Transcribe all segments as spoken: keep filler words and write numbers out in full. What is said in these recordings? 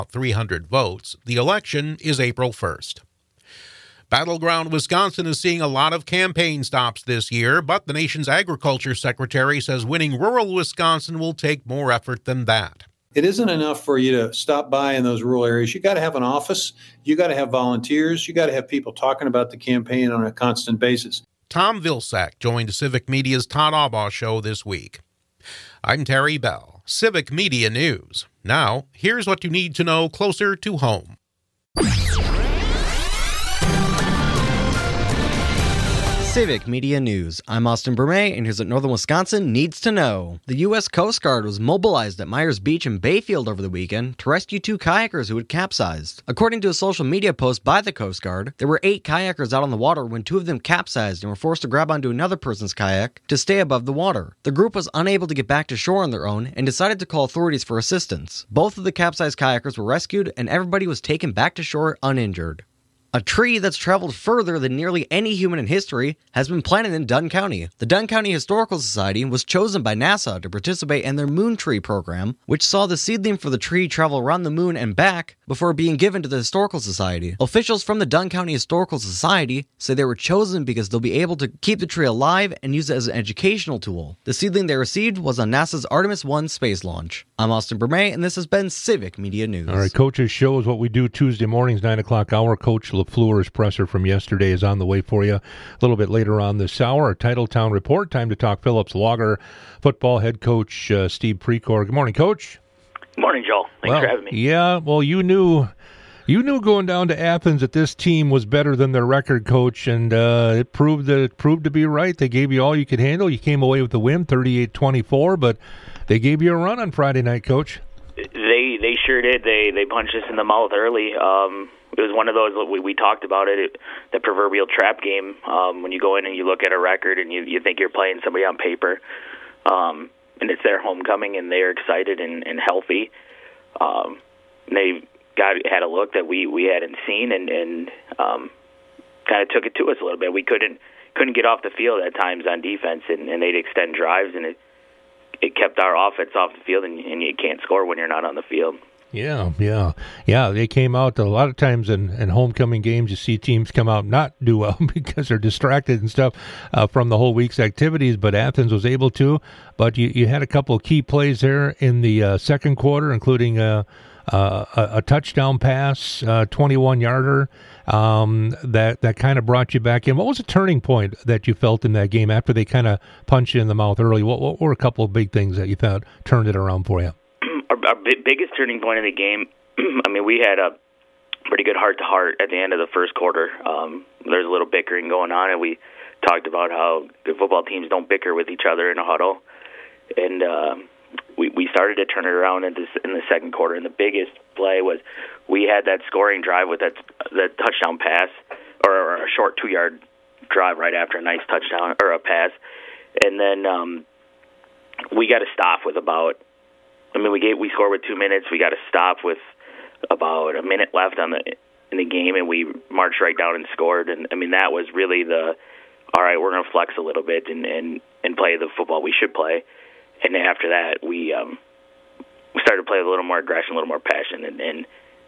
three hundred votes. The election is April first. Battleground Wisconsin is seeing a lot of campaign stops this year, but the nation's agriculture secretary says winning rural Wisconsin will take more effort than that. It isn't enough for you to stop by in those rural areas. You got to have an office. You got to have volunteers. You got to have people talking about the campaign on a constant basis. Tom Vilsack joined Civic Media's Todd Aubaugh show this week. I'm Terry Bell, Civic Media News. Now, here's what you need to know closer to home. Civic Media News. I'm Austin Berme, and here's what Northern Wisconsin needs to know. The U S Coast Guard was mobilized at Myers Beach in Bayfield over the weekend to rescue two kayakers who had capsized. According to a social media post by the Coast Guard, there were eight kayakers out on the water when two of them capsized and were forced to grab onto another person's kayak to stay above the water. The group was unable to get back to shore on their own and decided to call authorities for assistance. Both of the capsized kayakers were rescued, and everybody was taken back to shore uninjured. A tree that's traveled further than nearly any human in history has been planted in Dunn County. The Dunn County Historical Society was chosen by NASA to participate in their Moon Tree program, which saw the seedling for the tree travel around the moon and back before being given to the Historical Society. Officials from the Dunn County Historical Society say they were chosen because they'll be able to keep the tree alive and use it as an educational tool. The seedling they received was on NASA's Artemis one space launch. I'm Austin Berme, and this has been Civic Media News. All right, Coach's Show is what we do Tuesday mornings, nine o'clock hour. Coach LaFleur's presser from yesterday is on the way for you. A little bit later on this hour, a Titletown report. Time to talk Phillips Logger football head coach uh, Steve Precor. Good morning, Coach. Good morning, Joel. Thanks well, for having me. Yeah, well, you knew you knew going down to Athens that this team was better than their record, Coach, and uh, it proved that it proved to be right. They gave you all you could handle. You came away with the win, thirty-eight twenty-four, but they gave you a run on Friday night, Coach. They they sure did. They they punched us in the mouth early. Um, it was one of those, we, we talked about it, it, the proverbial trap game. Um, when you go in and you look at a record and you, you think you're playing somebody on paper, um, and it's their homecoming and they're excited and, and healthy. Um, they got had a look that we, we hadn't seen and, and um, kind of took it to us a little bit. We couldn't couldn't get off the field at times on defense, and, and they'd extend drives, and it it kept our offense off the field, and, and you can't score when you're not on the field. Yeah, yeah, yeah. They came out a lot of times in, in homecoming games. You see teams come out not do well because they're distracted and stuff uh, from the whole week's activities. But Athens was able to. But you, you had a couple of key plays there in the uh, second quarter, including a, a, a touchdown pass, a twenty-one yarder um, that that kind of brought you back in. What was a turning point that you felt in that game after they kind of punched you in the mouth early? What, what were a couple of big things that you thought turned it around for you? Our, our biggest turning point in the game, I mean, we had a pretty good heart-to-heart at the end of the first quarter. Um, there's a little bickering going on, and we talked about how good football teams don't bicker with each other in a huddle. And uh, we, we started to turn it around in, this, in the second quarter, and the biggest play was we had that scoring drive with that, that touchdown pass, or, or a short two-yard drive right after a nice touchdown, or a pass. And then um, we got to stop with about I mean, we gave, we scored with two minutes. We got to stop with about a minute left on the in the game, and we marched right down and scored. And I mean, that was really the all right. We're going to flex a little bit and, and, and play the football we should play. And then after that, we um, we started to play with a little more aggression, a little more passion, and, and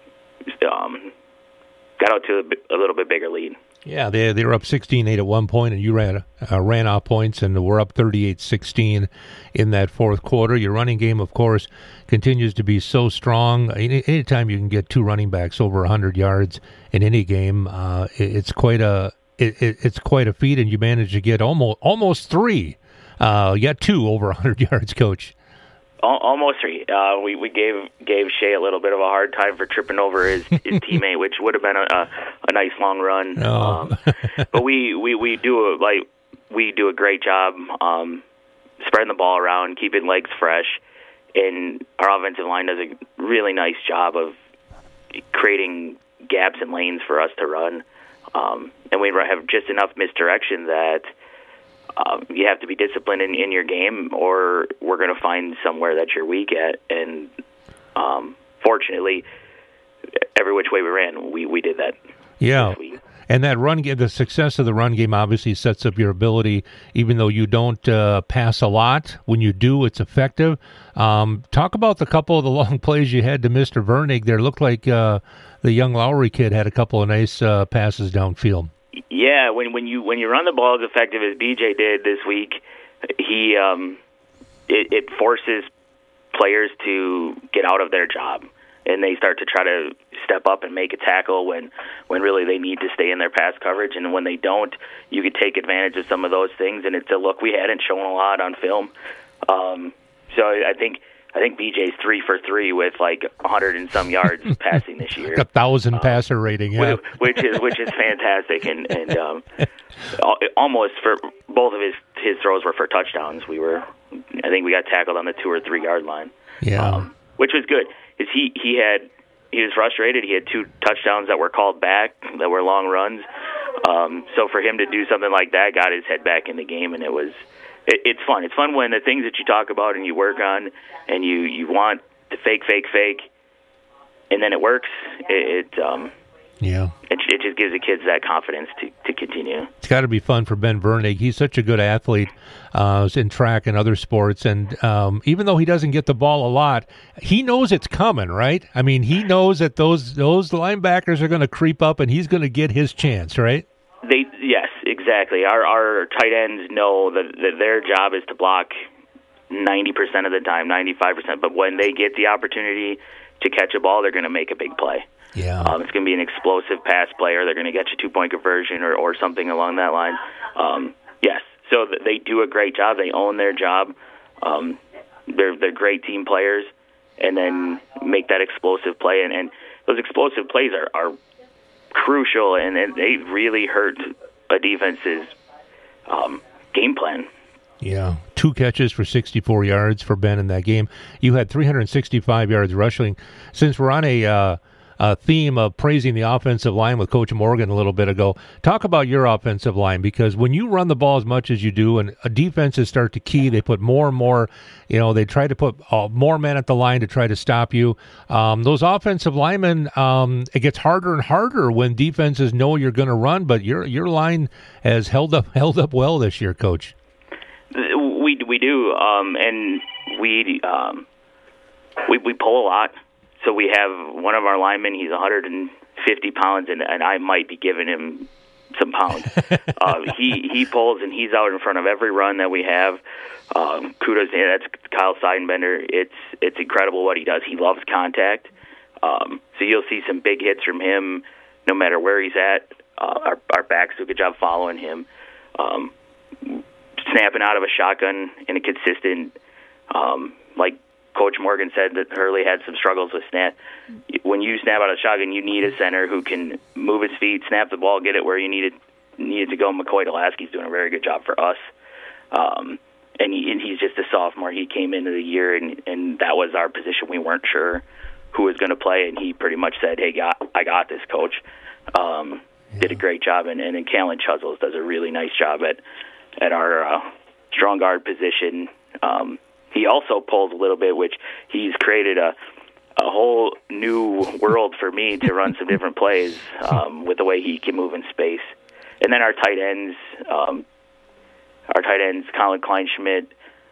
um, got out to a, a little bit bigger lead. Yeah, they they were up sixteen eight at one point, and you ran uh, ran off points, and we're up thirty-eight sixteen in that fourth quarter. Your running game, of course, continues to be so strong. Any anytime you can get two running backs over one hundred yards in any game, uh, it, it's quite a it, it, it's quite a feat, and you managed to get almost almost three. Uh, you got two over one hundred yards, Coach. Almost three. Uh, we we gave gave Shea a little bit of a hard time for tripping over his, his teammate, which would have been a, a, a nice long run. Oh. Um, but we, we, we do a like we do a great job um, spreading the ball around, keeping legs fresh, and our offensive line does a really nice job of creating gaps and lanes for us to run. Um, and we have just enough misdirection that. Um, you have to be disciplined in, in your game, or we're going to find somewhere that you're weak at. And um, fortunately, every which way we ran, we, we did that. Yeah, And that run game, the success of the run game obviously sets up your ability, even though you don't uh, pass a lot. When you do, it's effective. Um, talk about the couple of the long plays you had to Mister Vernig there. Looked like uh, the young Lowry kid had a couple of nice uh, passes downfield. Yeah, when when you when you run the ball as effective as B J did this week, he um, it, it forces players to get out of their job, and they start to try to step up and make a tackle when, when really they need to stay in their pass coverage. And when they don't, you could take advantage of some of those things. And it's a look we hadn't shown a lot on film. Um, so I think I think B J's three for three with like a hundred and some yards passing this year, a thousand um, passer rating, yeah, which is which is fantastic. And and um, almost for both of his his throws were for touchdowns. We were, I think we got tackled on the two or three yard line, yeah, um, which was good. Is he he had he was frustrated. He had two touchdowns that were called back that were long runs. Um, so for him to do something like that got his head back in the game, and it was. It's fun. It's fun when the things that you talk about and you work on and you, you want to fake, fake, fake, and then it works. It, it um, yeah, it, it just gives the kids that confidence to, to continue. It's got to be fun for Ben Vernig. He's such a good athlete uh, in track and other sports, and um, even though he doesn't get the ball a lot, he knows it's coming, right? I mean, he knows that those those linebackers are going to creep up, and he's going to get his chance, right? They yes. Exactly. Our our tight ends know that, that their job is to block ninety percent of the time, ninety-five percent. But when they get the opportunity to catch a ball, they're going to make a big play. Yeah, um, it's going to be an explosive pass play, or they're going to get you two-point conversion or, or something along that line. Um, yes, so they do a great job. They own their job. Um, they're they're great team players, and then make that explosive play. And, and those explosive plays are, are crucial, and, and they really hurt a defense's um, game plan. Yeah, two catches for sixty-four yards for Ben in that game. You had three hundred sixty-five yards rushing. Since we're on a, uh, a theme of praising the offensive line with Coach Morgan a little bit ago, talk about your offensive line, because when you run the ball as much as you do and defenses start to key, they put more and more, you know, they try to put uh, more men at the line to try to stop you. Um, those offensive linemen, um, it gets harder and harder when defenses know you're going to run, but your your line has held up held up well this year, Coach. We we do, um, and we um, we we pull a lot. So we have one of our linemen. He's one hundred fifty pounds, and, and I might be giving him some pounds. uh, he he pulls, and he's out in front of every run that we have. Um, kudos, yeah, that's Kyle Seidenbender. It's it's incredible what he does. He loves contact. Um, so you'll see some big hits from him, no matter where he's at. Uh, our our backs do a good job following him. Um, snapping out of a shotgun in a consistent, um, like Coach Morgan said that Hurley had some struggles with snap. When you snap out of a shotgun, you need a center who can move his feet, snap the ball, get it where you need it, need it to go. McCoy Delaski's doing a very good job for us. Um, and, he, and he's just a sophomore. He came into the year, and, and that was our position. We weren't sure who was going to play, and he pretty much said, hey, got, I got this, Coach. Um, yeah. Did a great job, and, and, and Callan Chuzzles does a really nice job at at our uh, strong guard position. Um, he also pulls a little bit, which he's created a a whole new world for me to run some different plays um, with the way he can move in space. And then our tight ends, um, our tight ends, Colin Kleinschmidt,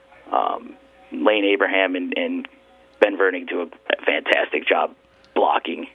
um, Lane Abraham, and, and Ben Vernig do a fantastic job blocking,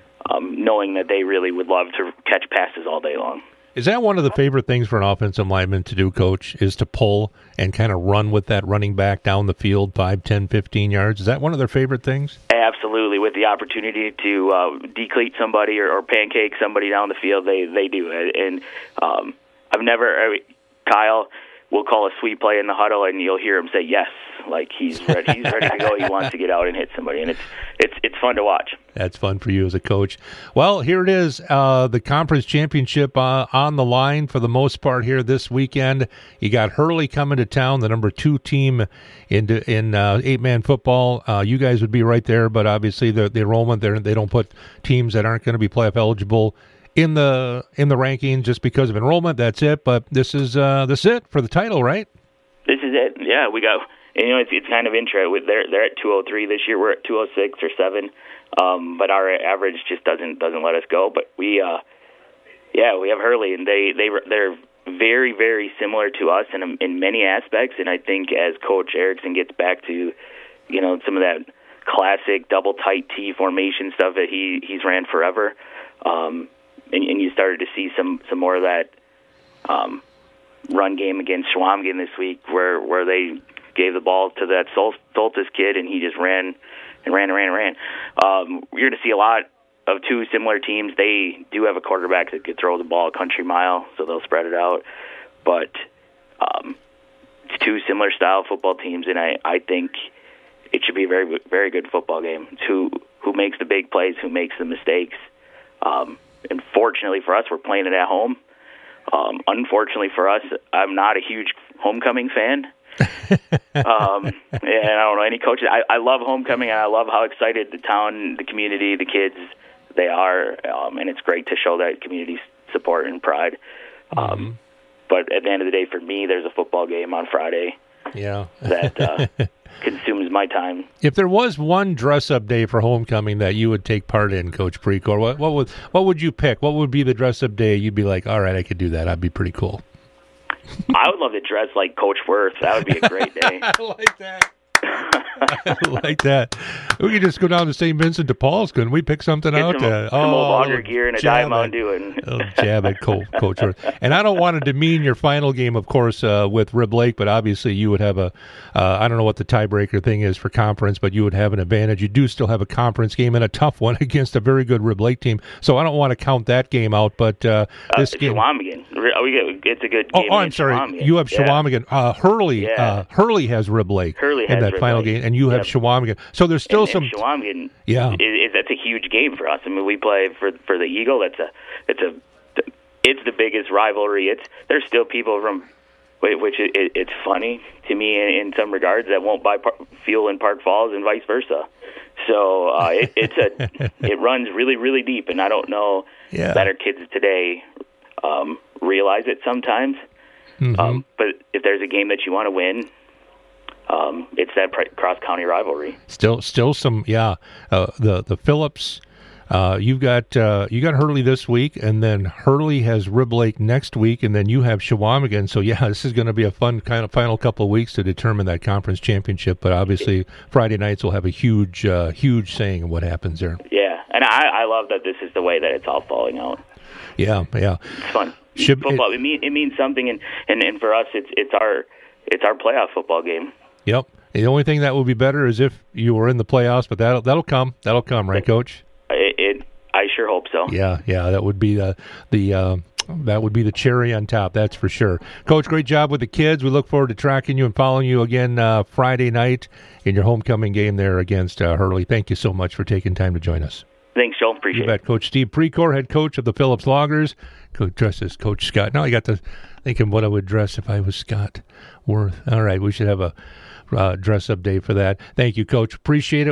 um, knowing that they really would love to catch passes all day long. Is that one of the favorite things for an offensive lineman to do, Coach, is to pull and kind of run with that running back down the field five, ten, fifteen yards? Is that one of their favorite things? Absolutely. With the opportunity to uh, decleat somebody or, or pancake somebody down the field, they, they do it. And um, I've never I mean, – Kyle will call a sweep play in the huddle, and you'll hear him say yes, like he's ready, he's ready to go. He wants to get out and hit somebody, and it's it's it's fun to watch. That's fun for you as a coach. Well, here it is, uh, the conference championship uh, on the line for the most part here this weekend. You got Hurley coming to town, the number two team in in uh, eight-man football. Uh, you guys would be right there, but obviously the, the enrollment there, they don't put teams that aren't going to be playoff eligible in the in the ranking just because of enrollment. That's it. But this is uh, this is it for the title, right? This is it. Yeah, we got. And, you know, it's it's kind of interesting. They're they're at two oh three this year. We're at two oh six or seven. Um, but our average just doesn't doesn't let us go. But we, uh, Yeah, we have Hurley, and they they they're very very similar to us in in many aspects. And I think as Coach Erickson gets back to, you know, some of that classic double tight T formation stuff that he he's ran forever, um, and, and you started to see some some more of that um, run game against Schwamigan this week, where where they gave the ball to that Soltis kid, and he just ran and ran and ran and ran. Um, you're going to see a lot of two similar teams. They do have a quarterback that could throw the ball a country mile, so they'll spread it out. But um, it's two similar style football teams, and I, I think it should be a very very good football game. It's who, who makes the big plays, who makes the mistakes. Um, and fortunately for us, we're playing it at home. Um, unfortunately for us, I'm not a huge homecoming fan. um, and I don't know any coaches. I, I love homecoming, and I love how excited the town, the community, the kids, they are. Um, and it's great to show that community support and pride. Um, mm-hmm. But at the end of the day, for me, there's a football game on Friday. Yeah. that uh, consumes my time. If there was one dress-up day for homecoming that you would take part in, Coach Precor, what, what would what would you pick? What would be the dress-up day you'd be like, all right, I could do that. That'd be pretty cool. I would love to dress like Coach Worth. That would be a great day. I like that. I like that. We could just go down to Saint Vincent de Paul's, couldn't we? Pick something Get out. Some, uh, some oh, old Auger gear and a Diet Mountain Dew. And oh, jab it, Coach, Coach Worth. And I don't want to demean your final game, of course, uh, with Rib Lake, but obviously you would have a, uh, I don't know what the tiebreaker thing is for conference, but you would have an advantage. You do still have a conference game and a tough one against a very good Rib Lake team. So I don't want to count that game out, but uh, this uh, game. Schwamigan. It's a good Oh, game. oh I'm sorry. Schwamigan. You have yeah. Schwamigan. Uh, Hurley, Yeah. uh, Hurley has Rib Lake Hurley in has that Rib final Lake. game, and you have Yep. Schwamigan. So there's still and, some. And Schwamigan, yeah, is, is, that's a huge game for us. I mean, we play for for the Eagle. That's a it's a it's the biggest rivalry. It's there's still people from which it, it, it's funny to me in, in some regards that won't buy par, fuel in Park Falls and vice versa. So uh, it, it's a it runs really really deep, and I don't know yeah. that our kids today um, realize it sometimes. Mm-hmm. Um, but if there's a game that you want to win, um, it's that cross county rivalry. Still, still some, yeah. Uh, the the Phillips, uh, you've got uh, you got Hurley this week, and then Hurley has Rib Lake next week, and then you have Schwamigan. So yeah, this is going to be a fun kind of final couple of weeks to determine that conference championship. But obviously, Friday nights will have a huge, uh, huge saying in what happens there. Yeah, and I, I love that this is the way that it's all falling out. Yeah, yeah, it's fun. Should, football. It, it, mean, it means something, and, and, and for us, it's it's our it's our playoff football game. Yep. The only thing that would be better is if you were in the playoffs, but that'll that'll come. That'll come, right, Coach? It, it I sure hope so. Yeah, yeah. That would be the the uh, that would be the cherry on top. That's for sure. Coach, great job with the kids. We look forward to tracking you and following you again uh, Friday night in your homecoming game there against uh, Hurley. Thank you so much for taking time to join us. Thanks, Joel. Appreciate you bet. it. Coach Steve Precor, head coach of the Phillips Loggers. Coach dresses Coach Scott. Now I got to thinking what I would dress if I was Scott Worth. All right, we should have a uh, dress-up day for that. Thank you, Coach. Appreciate it.